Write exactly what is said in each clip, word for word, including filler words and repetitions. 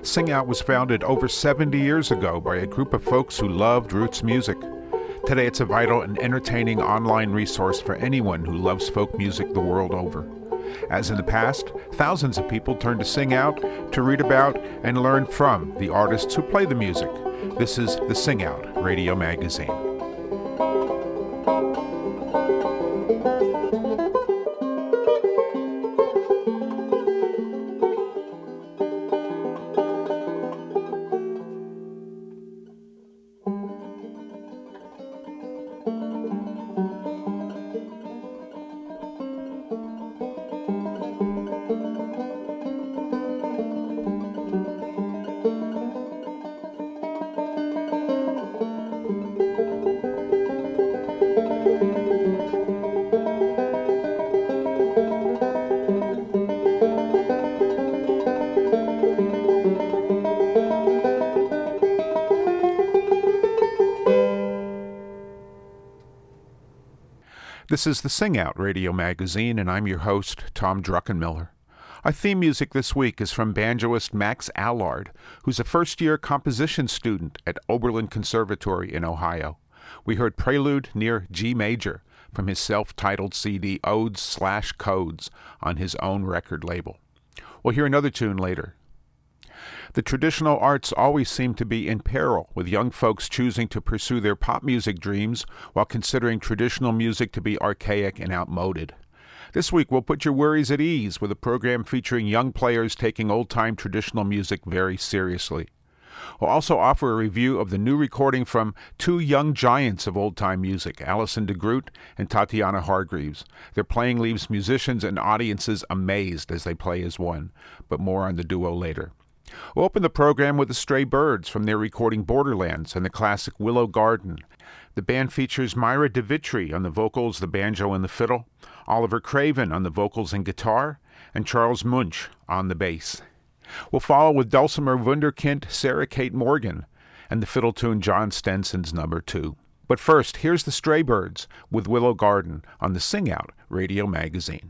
Sing Out was founded over seventy years ago by a group of folks who loved roots music. Today it's a vital and entertaining online resource for anyone who loves folk music the world over. As in the past, thousands of people turn to Sing Out to read about and learn from the artists who play the music. This is the Sing Out Radio Magazine. This is the Sing Out Radio Magazine, and I'm your host, Tom Druckenmiller. Our theme music this week is from banjoist Max Allard, who's a first-year composition student at Oberlin Conservatory in Ohio. We heard Prelude near G Major from his self-titled C D Odes slash Codes on his own record label. We'll hear another tune later. The traditional arts always seem to be in peril, with young folks choosing to pursue their pop music dreams while considering traditional music to be archaic and outmoded. This week we'll put your worries at ease with a program featuring young players taking old-time traditional music very seriously. We'll also offer a review of the new recording from two young giants of old-time music, Alison DeGroot and Tatiana Hargreaves. Their playing leaves musicians and audiences amazed as they play as one, but more on the duo later. We'll open the program with the Stray Birds from their recording Borderlands and the classic Willow Garden. The band features Myra DeVitri on the vocals, the banjo, and the fiddle, Oliver Craven on the vocals and guitar, and Charles Munch on the bass. We'll follow with Dulcimer Wunderkind, Sarah Kate Morgan, and the fiddle tune John Stenson's Number Two. But first, here's the Stray Birds with Willow Garden on the Sing Out Radio Magazine.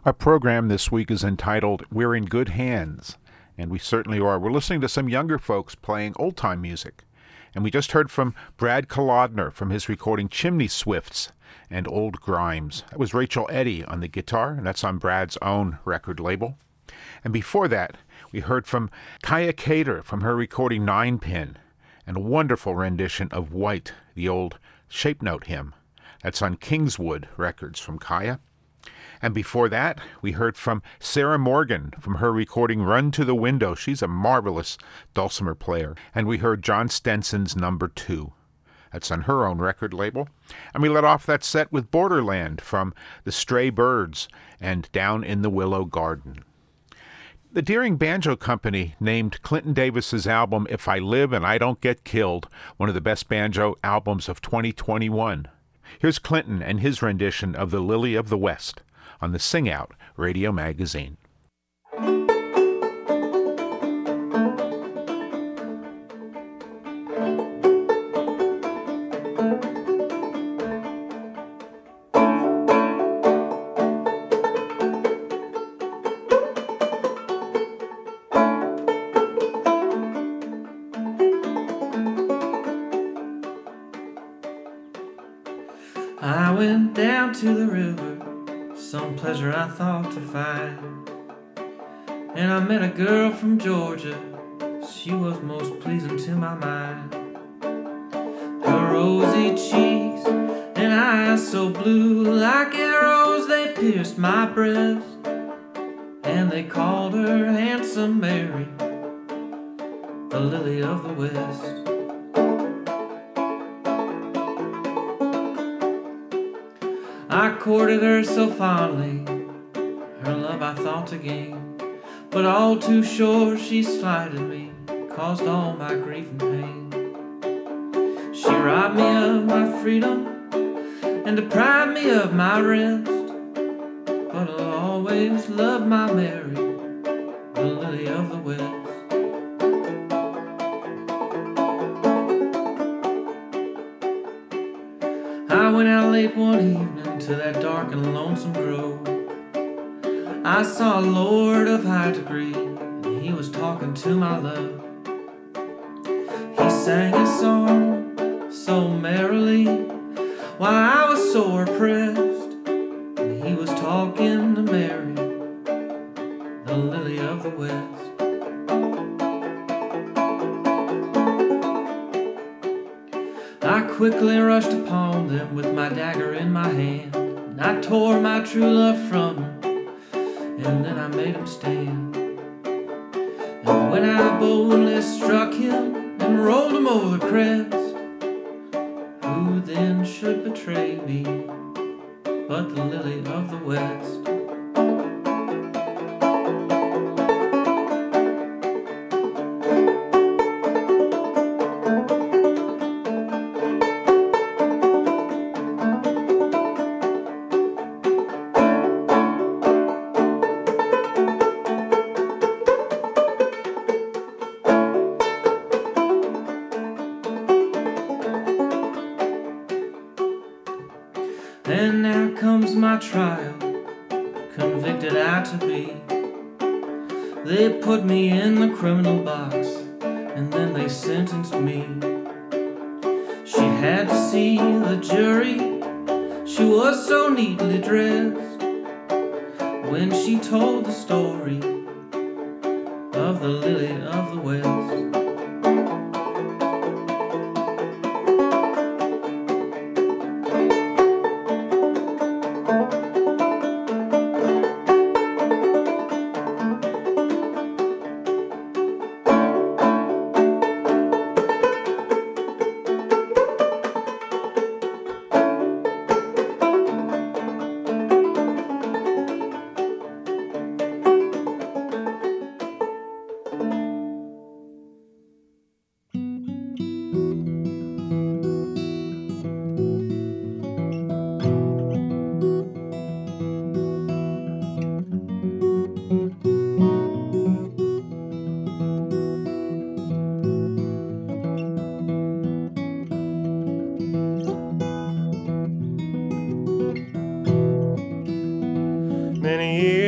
Our program this week is entitled We're in Good Hands, and we certainly are. We're listening to some younger folks playing old-time music, and we just heard from Brad Kolodner from his recording Chimney Swifts and Old Grimes. That was Rachel Eddy on the guitar, and that's on Brad's own record label. And before that, we heard from Kaya Cater from her recording Nine Pin, and a wonderful rendition of White, the old Shape Note hymn. That's on Kingswood Records from Kaya. And before that, we heard from Sarah Morgan from her recording Run to the Window. She's a marvelous dulcimer player. And we heard John Stenson's Number Two. That's on her own record label. And we let off that set with Borderland from The Stray Birds and Down in the Willow Garden. The Deering Banjo Company named Clinton Davis's album If I Live and I Don't Get Killed one of the best banjo albums of twenty twenty-one. Here's Clinton and his rendition of The Lily of the West on the Sing Out Radio Magazine. I went down to the river, some pleasure I thought to find, and I met a girl from Georgia, she was most pleasing to my mind. Her rosy cheeks and eyes so blue, like arrows they pierced my breast, and they called her Handsome Mary, the Lily of the West. I courted her so fondly, her love I thought to gain, but all too sure she slighted me, caused all my grief and pain. She robbed me of my freedom and deprived me of my rest, but I'll always love my Mary, the Lily of the West. I went out late one evening to that dark and lonesome grove. I saw a lord of high degree, and he was talking to my love. He sang a song so merrily while I was so oppressed, and he was talking to Mary, the Lily of the West. I quickly rushed upon them with my dagger in my hand, and I tore my true love from him, and then I made him stand. And when I boldly struck him and rolled him over the crest, who then should betray me but the Lily of the West? And now comes my trial, convicted I to be. They put me in the criminal box, and then they sentenced me. She had to see the jury, she was so neatly dressed, when she told the story of the Lily of the West.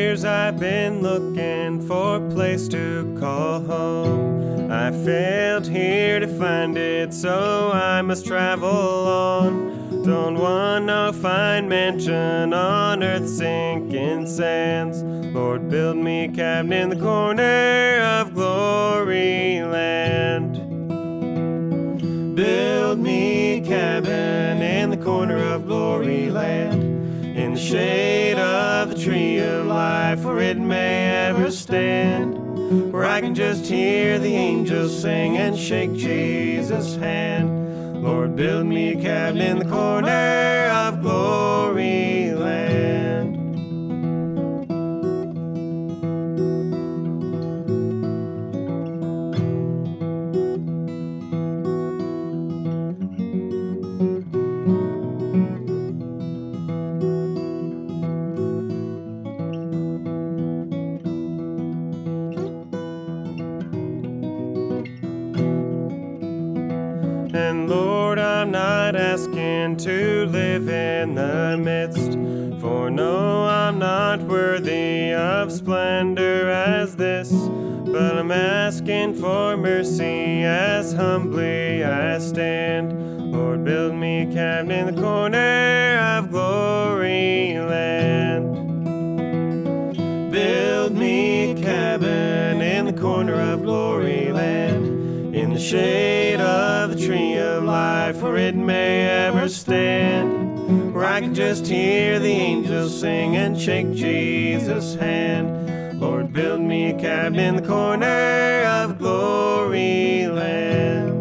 years I've been looking for a place to call home. I failed here to find it, so I must travel on. Don't want no fine mansion on earth's sinking sands. Lord, build me a cabin in the corner of glory land. Build me a cabin in the corner of glory land, in the shade of the tree of life, where it may ever stand, where I can just hear the angels sing and shake Jesus' hand. Lord, build me a cabin in the corner of glory land. And Lord, I'm not asking to live in the midst, for no, I'm not worthy of splendor as this, but I'm asking for mercy as humbly I stand. Lord, build me a cabin in the corner of glory land. Build me a cabin in the corner of glory land, in the shade of the tree of life, where it may ever stand, where I can just hear the angels sing and shake Jesus' hand. Lord, build me a cabin in the corner of glory land.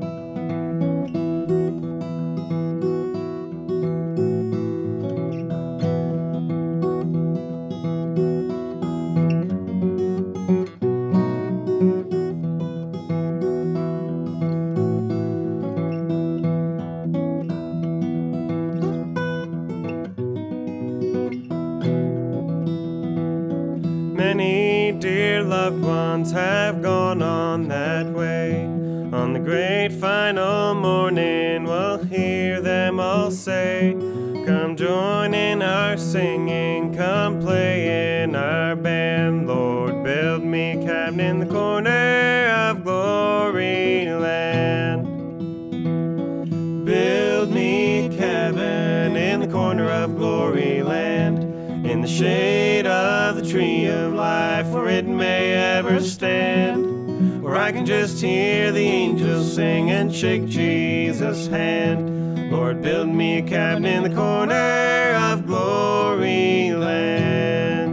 Many dear loved ones have gone on that way. On the great final morning, we'll hear them all say, come join in our singing, come play in our band. Lord, build me a cabin in the corner of glory land. Build me a cabin in the corner of glory land, in the shade of the tree of life, where it may ever stand, where I can just hear the angels sing and shake Jesus' hand. Lord, build me a cabin in the corner of glory land.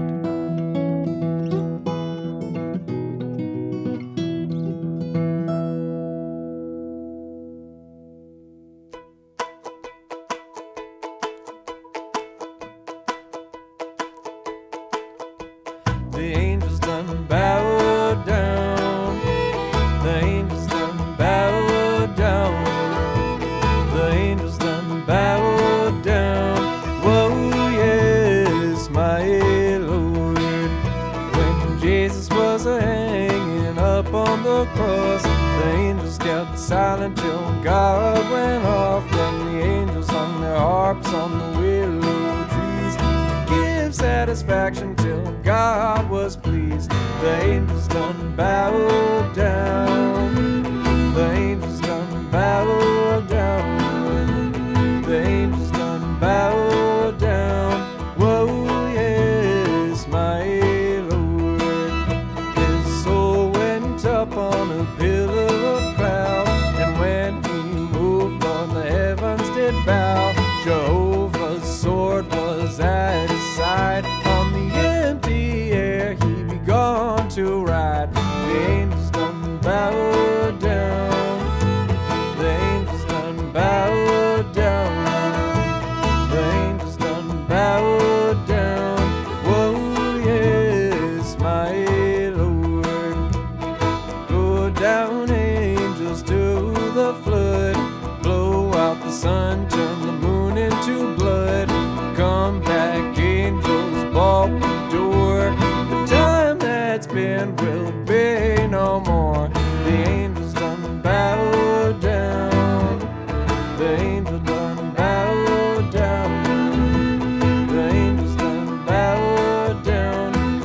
The angels done bowed down. The angels done bowed down. The angels done bowed down. Whoa, yes, my Lord. When Jesus was hanging up on the cross, the angels kept silent till God went off. Then the angels hung their harps on the willow trees to give satisfaction till God was pleased. The angels done bowed down. The angels done bowed down. The angels done bowed down. Whoa, yes, my Lord. His soul went up on a pillar of cloud, and when he moved on, the heavens did bow. Jehovah's sword was at his side. On the empty air he begun to ride. The angels done bowed down. The angels done bowed down. The angels done bowed down. Whoa, yes, my Lord. Go down, angels, to the flood. Blow out the sun, turn the moon into blood. Come back, angels, balk the door. The time that's been will be no more. The angels done bowed down. The angels done bowed down. The angels done bowed down.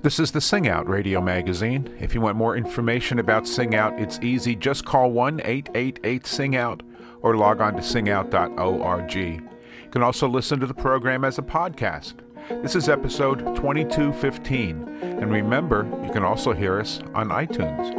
This is the Sing Out radio magazine. If you want more information about Sing Out, it's easy. Just call one eight eight eight sing out or log on to sing out dot org. You can also listen to the program as a podcast. This is episode twenty-two fifteen. And remember, you can also hear us on iTunes.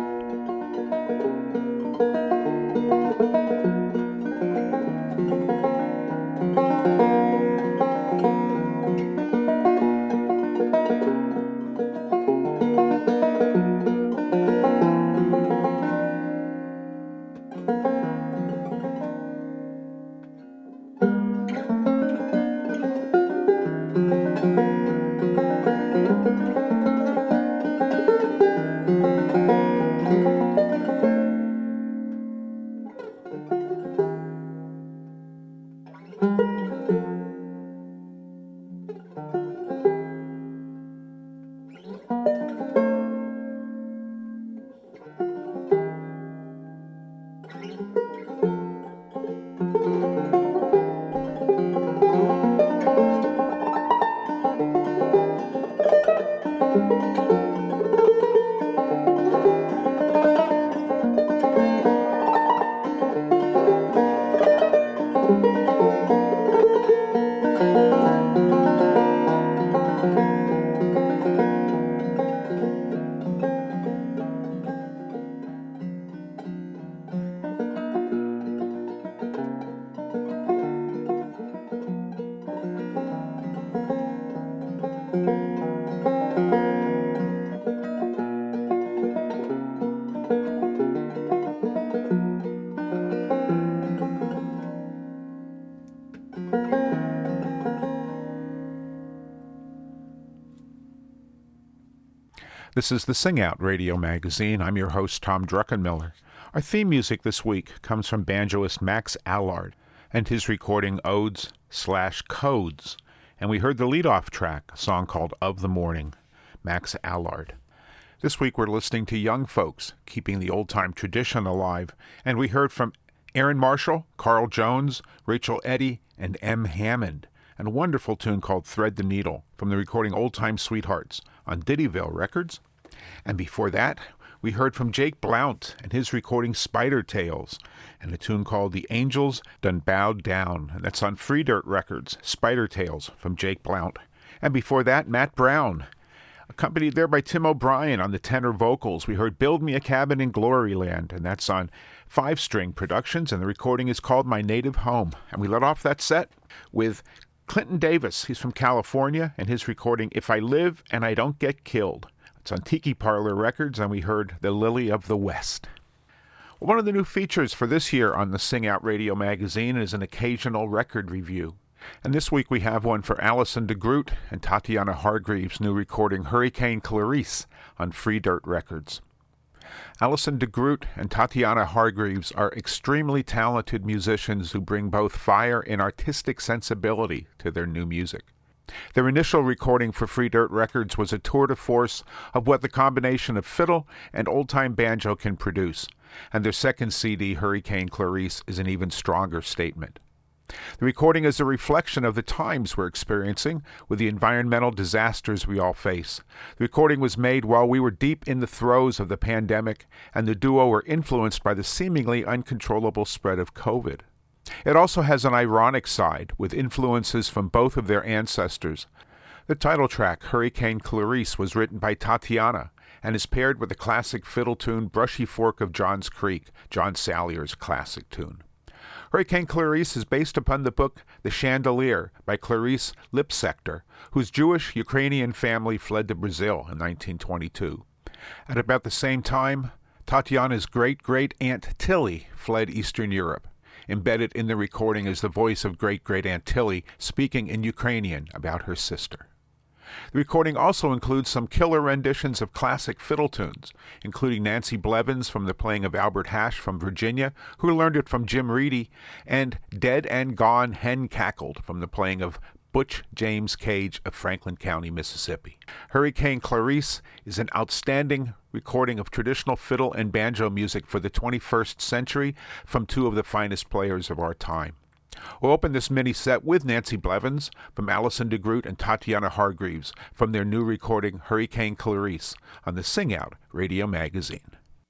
This is the Sing Out radio magazine. I'm your host, Tom Druckenmiller. Our theme music this week comes from banjoist Max Allard and his recording Odes slash Codes. And we heard the lead-off track, a song called Of the Morning, Max Allard. This week we're listening to young folks, keeping the old-time tradition alive. And we heard from Aaron Marshall, Carl Jones, Rachel Eddy, and M. Hammond, and a wonderful tune called Thread the Needle from the recording Old Time Sweethearts on Diddyville Records. And before that, we heard from Jake Blount and his recording Spider Tales, and a tune called The Angels Done Bowed Down, and that's on Free Dirt Records, Spider Tales from Jake Blount. And before that, Matt Brown, accompanied there by Tim O'Brien on the tenor vocals. We heard Build Me a Cabin in Gloryland, and that's on Five String Productions, and the recording is called My Native Home. And we let off that set with Clinton Davis. He's from California, and his recording If I Live and I Don't Get Killed. It's on Tiki Parlor Records, and we heard The Lily of the West. One of the new features for this year on the Sing Out Radio magazine is an occasional record review. And this week we have one for Alison DeGroot and Tatiana Hargreaves' new recording Hurricane Clarice on Free Dirt Records. Alison DeGroot and Tatiana Hargreaves are extremely talented musicians who bring both fire and artistic sensibility to their new music. Their initial recording for Free Dirt Records was a tour de force of what the combination of fiddle and old-time banjo can produce, and their second C D, Hurricane Clarice, is an even stronger statement. The recording is a reflection of the times we're experiencing with the environmental disasters we all face. The recording was made while we were deep in the throes of the pandemic, and the duo were influenced by the seemingly uncontrollable spread of COVID. It also has an ironic side, with influences from both of their ancestors. The title track, Hurricane Clarice, was written by Tatiana and is paired with the classic fiddle tune Brushy Fork of Johns Creek, John Salyer's classic tune. Hurricane Clarice is based upon the book The Chandelier by Clarice Lipsector, whose Jewish-Ukrainian family fled to Brazil in nineteen twenty-two. At about the same time, Tatiana's great-great-aunt Tilly fled Eastern Europe. Embedded in the recording is the voice of great-great-aunt Tilly speaking in Ukrainian about her sister. The recording also includes some killer renditions of classic fiddle tunes, including Nancy Blevins from the playing of Albert Hash from Virginia, who learned it from Jim Reedy, and Dead and Gone Hen Cackled from the playing of Butch James Cage of Franklin County, Mississippi. Hurricane Clarice is an outstanding recording of traditional fiddle and banjo music for the twenty-first century from two of the finest players of our time. We'll open this mini set with Nancy Blevins from Alison DeGroot and Tatiana Hargreaves from their new recording Hurricane Clarice on the Sing Out Radio Magazine.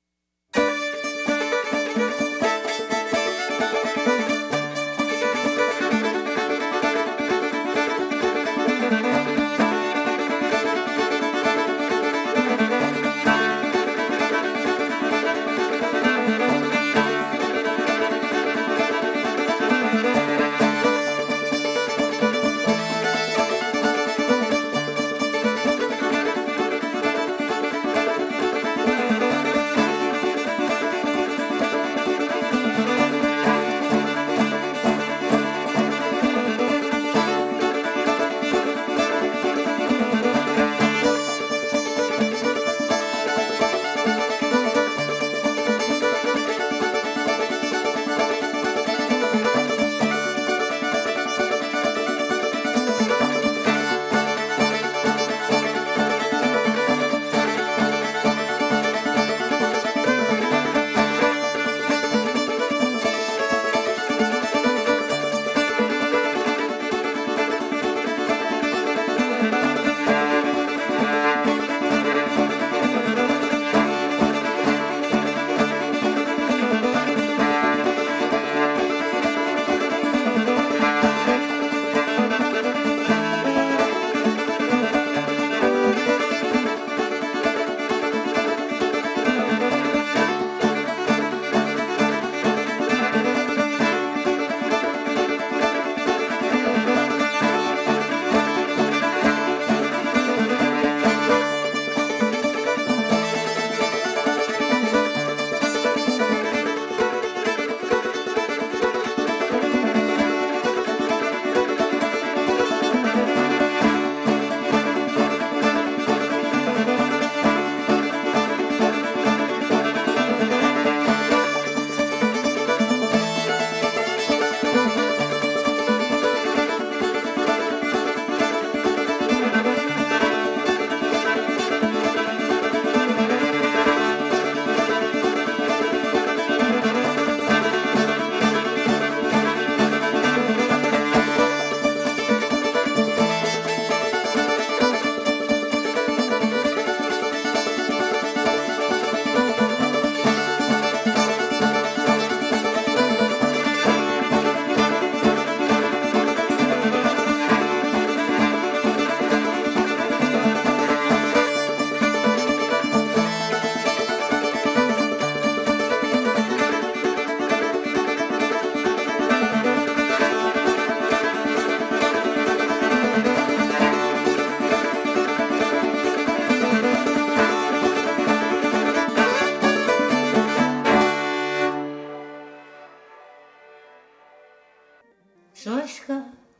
Зоська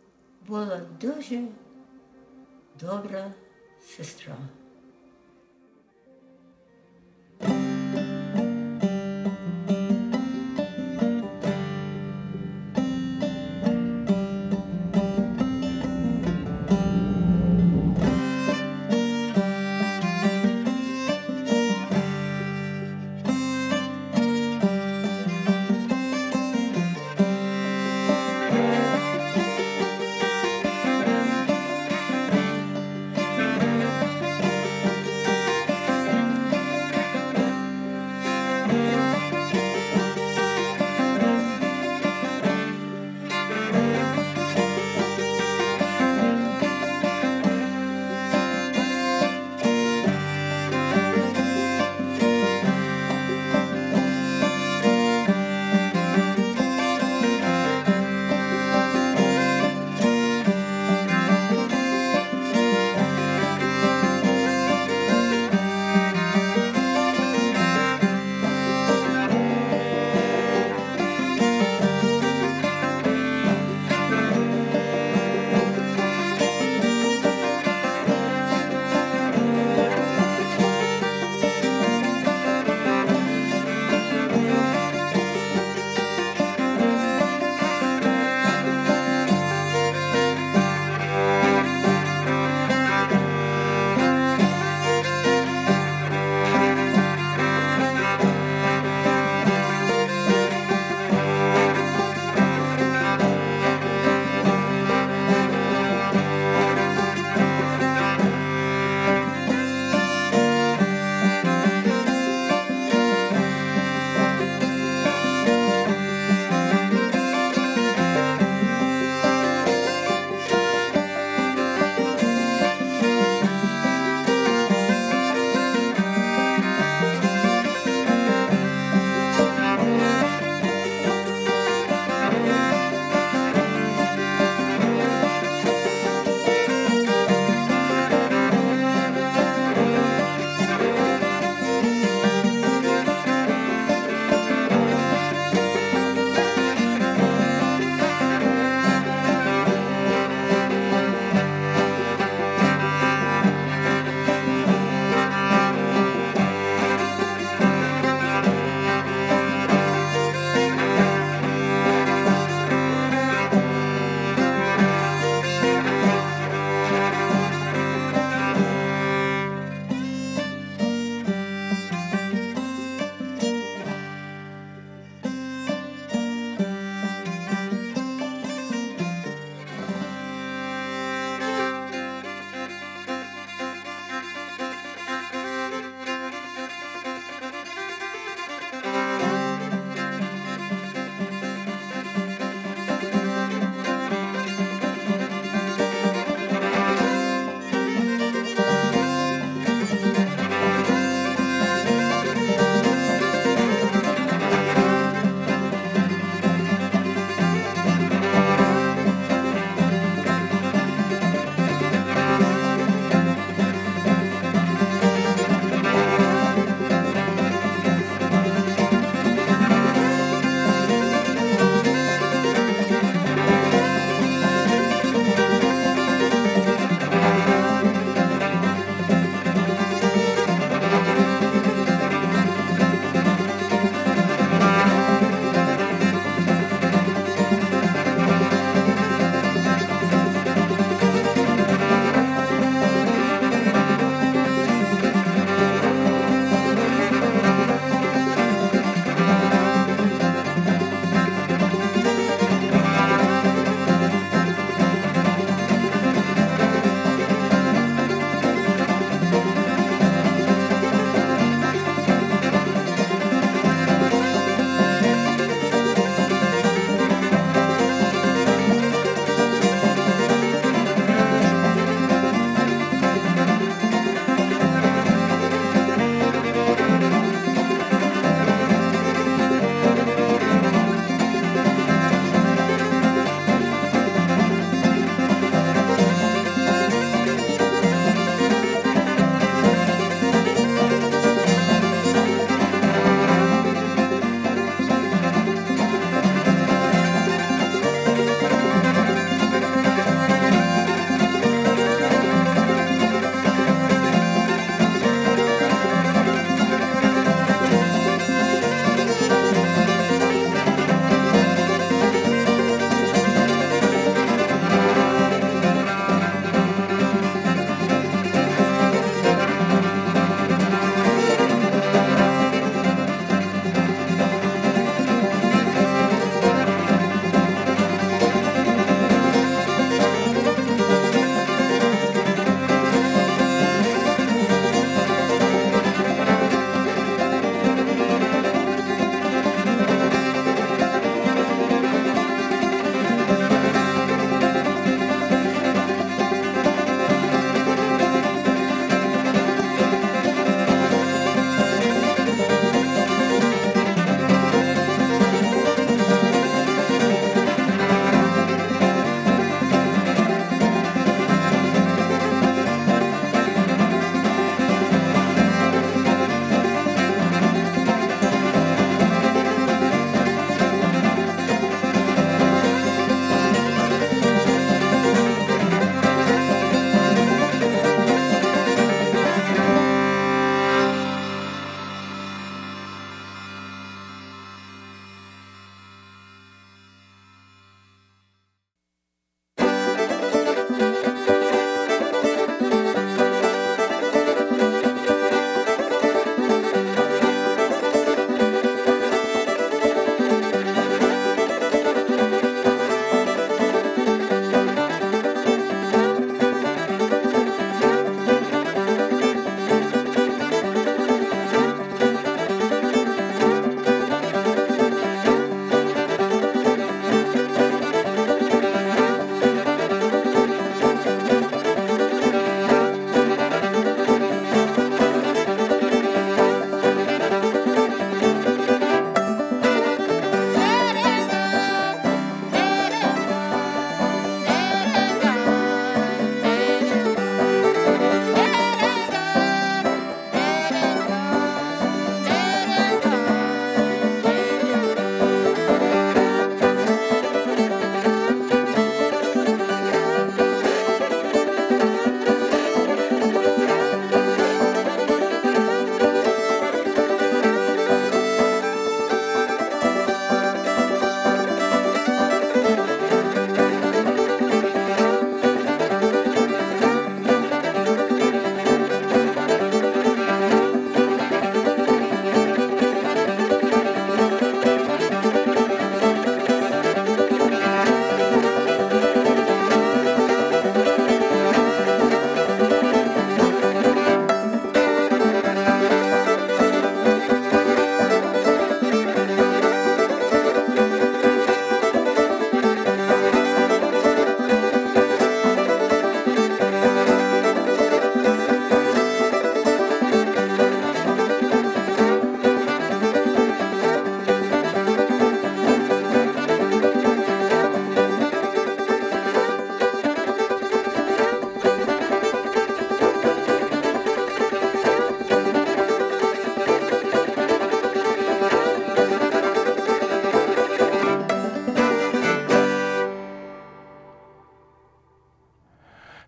була дуже добра сестра.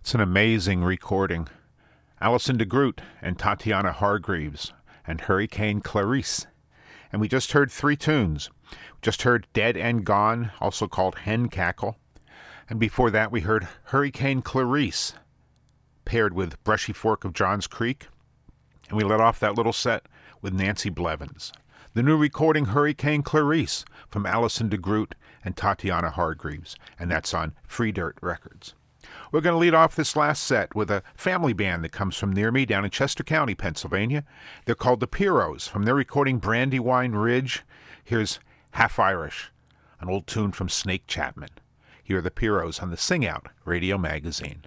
It's an amazing recording. Alison DeGroot and Tatiana Hargreaves and Hurricane Clarice. And we just heard three tunes. We just heard Dead and Gone, also called Hen Cackle. And before that we heard Hurricane Clarice, paired with Brushy Fork of Johns Creek. And we let off that little set with Nancy Blevins. The new recording Hurricane Clarice from Alison DeGroot and Tatiana Hargreaves. And that's on Free Dirt Records. We're going to lead off this last set with a family band that comes from near me down in Chester County, Pennsylvania. They're called the Pierrots. From their recording Brandywine Ridge, here's Half Irish, an old tune from Snake Chapman. Here are the Pierrots on the Sing Out Radio Magazine.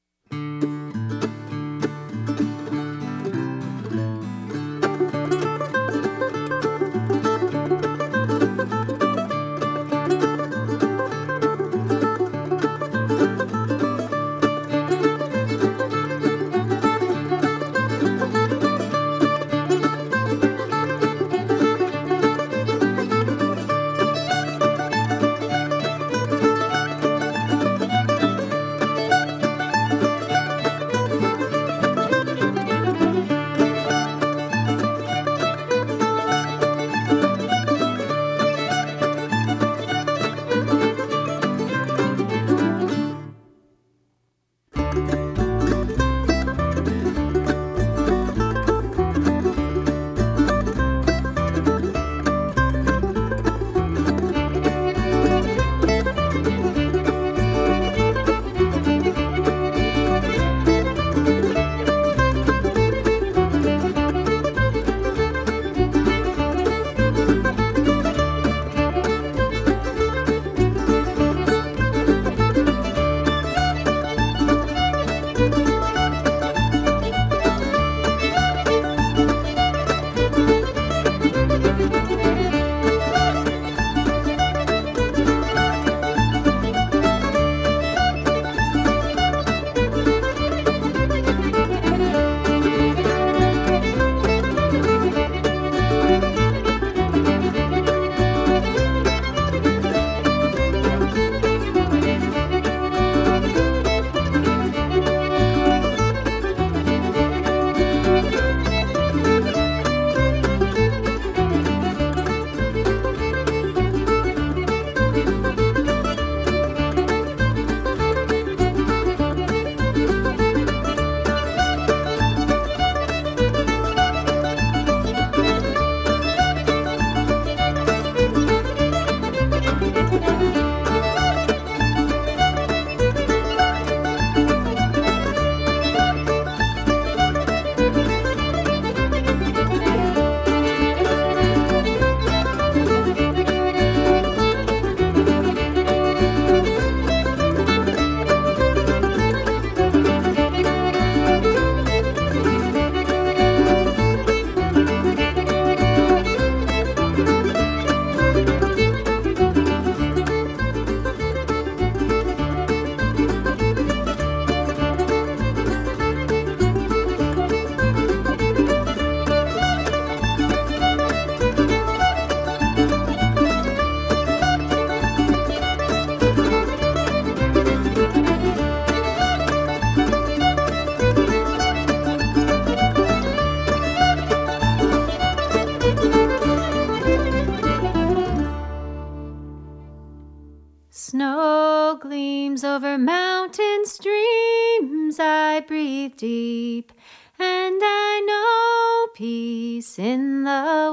Snow gleams over mountain streams, I breathe deep, and I know peace in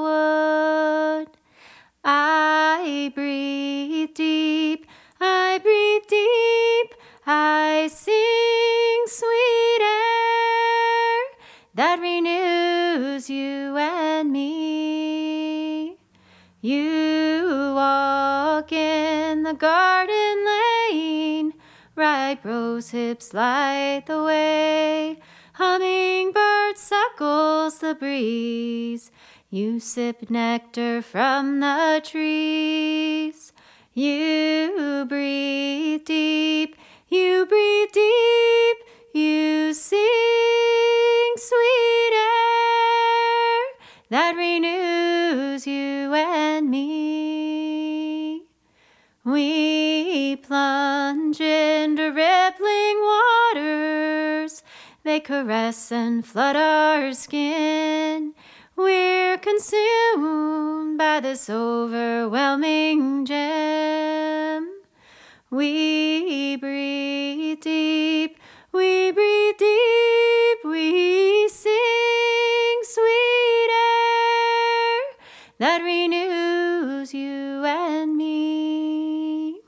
the wood. I breathe deep, I breathe deep, I sing sweet air that renews you and me. You walk in the garden lane, ripe rose hips light the way. Hummingbird suckles the breeze, you sip nectar from the trees. You breathe deep, you breathe deep, you sing sweet air that renews you and me. We plunge into rippling water caress and flood our skin. We're consumed by this overwhelming gem. We breathe deep, we breathe deep, we sing sweet air that renews you and me.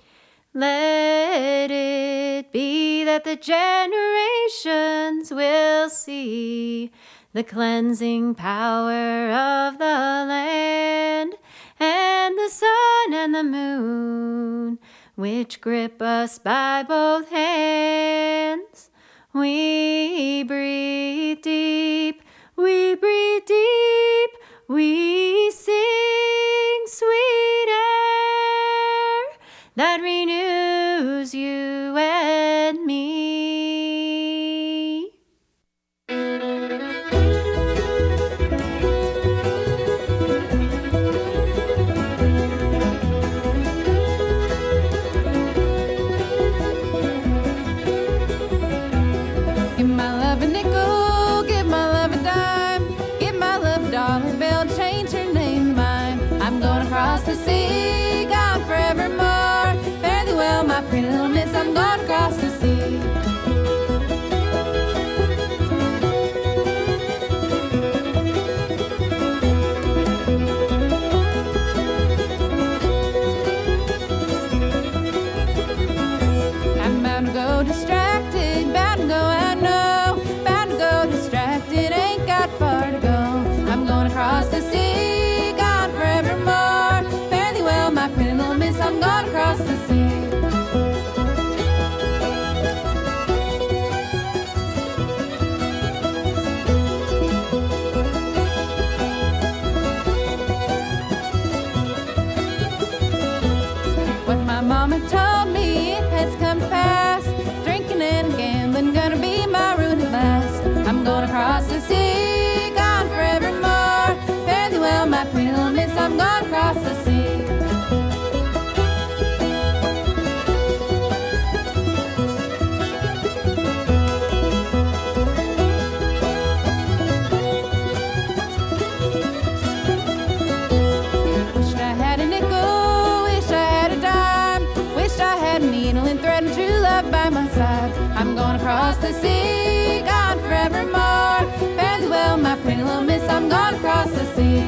Let it be that the generations will see the cleansing power of the land and the sun and the moon, which grip us by both hands. We breathe deep, we breathe deep, we sing sweet air that renews you and me. Give my love a nickel, give my love a dime, give my love a dollar bill, change her name to mine. I'm going across the sea, gone forevermore. Fare thee well, my pretty little miss, I'm going across the sea. I'm bound to go distracted, bound to go, I know, bound to go distracted, ain't got far to go. I'm going across the sea, gone forevermore. Fare thee well, my pretty little miss, I'm going across the sea. What my mama told me, it has come to pass. Drinking and gambling, gonna be my ruin at last. I'm going across the sea, gone forevermore. Fare thee well, my pretty little miss, I'm going across the sea. Wished I had a nickel, wish I had a dime, wished I had a needle and thread and true love by my side. I'm going across the sea, gone forevermore. Fare thee well, my pretty little miss, I'm going across the sea.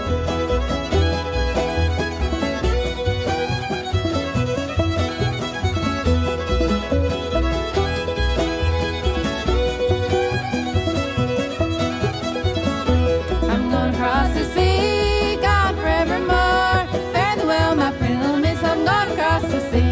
I'm going across the sea, gone forevermore. Fare thee well, my pretty little miss, I'm going across the sea.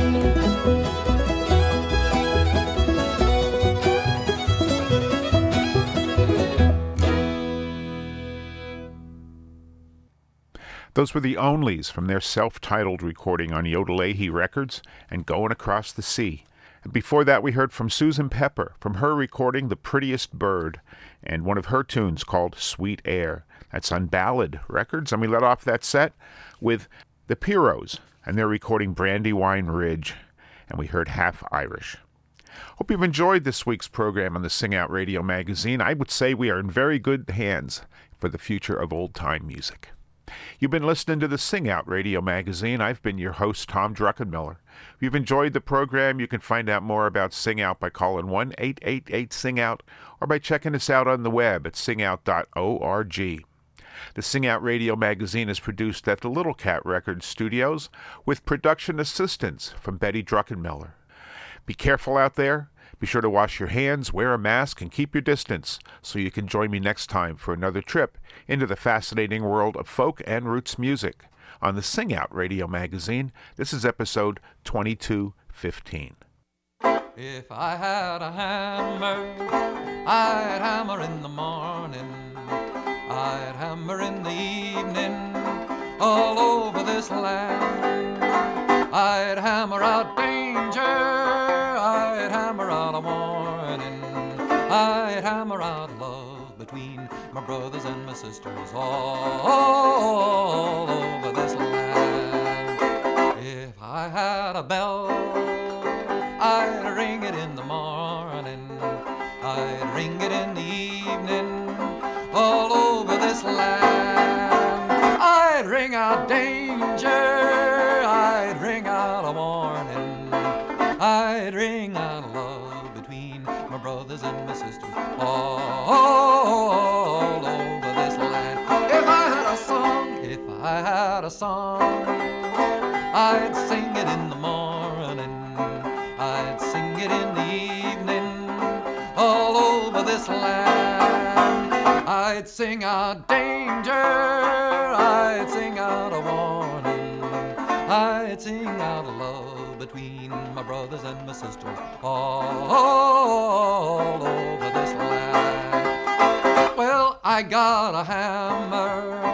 Those were the Onlys from their self-titled recording on Yodelahi Records and Going Across the Sea. And before that, we heard from Susan Pepper from her recording The Prettiest Bird and one of her tunes called Sweet Air. That's on Ballad Records. And we let off that set with the Pyros and their recording Brandywine Ridge. And we heard Half Irish. Hope you've enjoyed this week's program on the Sing Out Radio magazine. I would say we are in very good hands for the future of old-time music. You've been listening to the Sing Out Radio magazine. I've been your host, Tom Druckenmiller. If you've enjoyed the program, you can find out more about Sing Out by calling one eight eight eight sing out or by checking us out on the web at sing out dot org. The Sing Out Radio magazine is produced at the Little Cat Records studios with production assistance from Betty Druckenmiller. Be careful out there. Be sure to wash your hands, wear a mask, and keep your distance so you can join me next time for another trip into the fascinating world of folk and roots music on the Sing Out Radio magazine. This is episode twenty-two fifteen. If I had a hammer, I'd hammer in the morning, I'd hammer in the evening, all over this land. I'd hammer out danger, I'd hammer out a warning, I'd hammer out love between my brothers and my sisters all, all over this land. If I had a bell, I'd ring it in the morning, I'd ring danger, I'd ring out a warning. I'd ring out a love between my brothers and my sisters all over this land. If I had a song, if I had a song, I'd sing it in the morning, I'd sing it in the evening, all over this land. I'd sing out danger, I'd sing out a warning, I'd sing out a love between my brothers and my sisters all over this land. Well, I got a hammer,